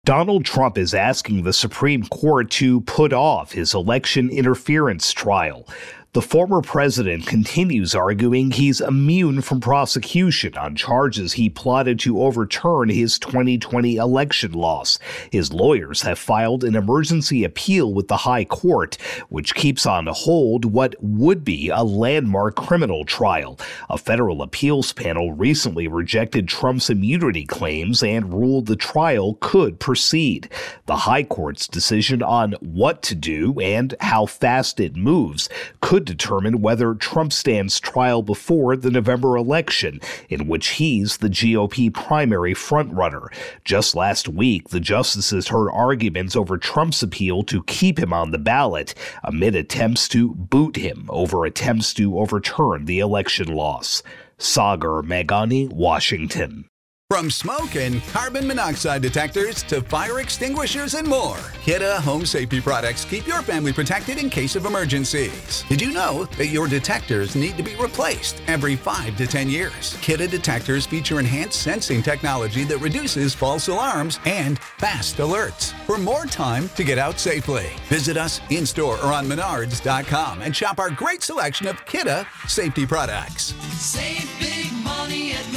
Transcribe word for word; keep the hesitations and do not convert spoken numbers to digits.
Donald Trump is asking the Supreme Court to put off his election interference trial. The former president continues arguing he's immune from prosecution on charges he plotted to overturn his twenty twenty election loss. His lawyers have filed an emergency appeal with the High Court, which keeps on hold what would be a landmark criminal trial. A federal appeals panel recently rejected Trump's immunity claims and ruled the trial could proceed. The High Court's decision on what to do and how fast it moves could determine whether Trump stands trial before the November election, in which he's the G O P primary frontrunner. Just last week, the justices heard arguments over Trump's appeal to keep him on the ballot amid attempts to boot him over attempts to overturn the election loss. Sagar Meghani, Washington. From smoke and carbon monoxide detectors to fire extinguishers and more, Kidde Home Safety products keep your family protected in case of emergencies. Did you know that your detectors need to be replaced every five to ten years? Kidde detectors feature enhanced sensing technology that reduces false alarms and fast alerts. For more time to get out safely, visit us in-store or on menards dot com and shop our great selection of Kidde safety products. Save big money at